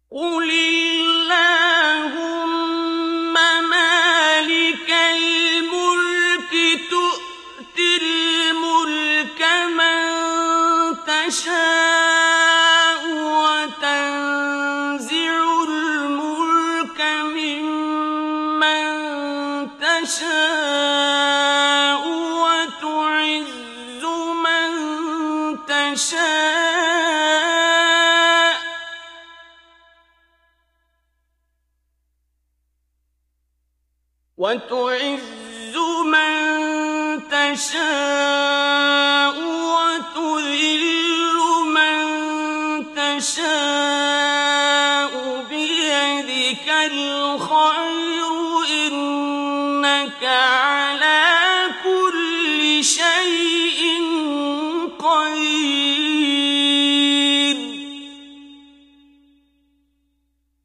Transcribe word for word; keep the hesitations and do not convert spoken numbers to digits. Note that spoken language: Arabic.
قُلِ اللَّهُمَّ مَالِكَ الْمُلْكِ تُؤْتِي الْمُلْكَ مَن تَشَاءُ وَتَنزِعُ الْمُلْكَ مِمَّن تَشَاءُ وَتُعِزُّ مَن تَشَاءُ وَتُعِزُّ